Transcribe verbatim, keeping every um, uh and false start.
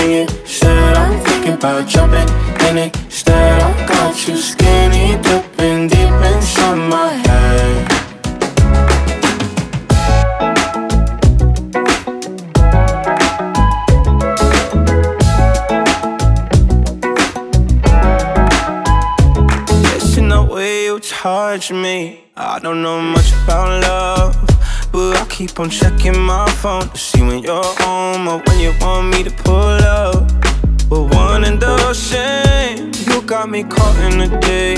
Instead, I'm thinking about jumping in it. Instead, I got you skinny dipping deep inside my head. Guessing the way you touch me, I don't know much about love, but I keep on checking my phone to see when you're home or when you want me to pull up. But one and the same, you got me caught in the day.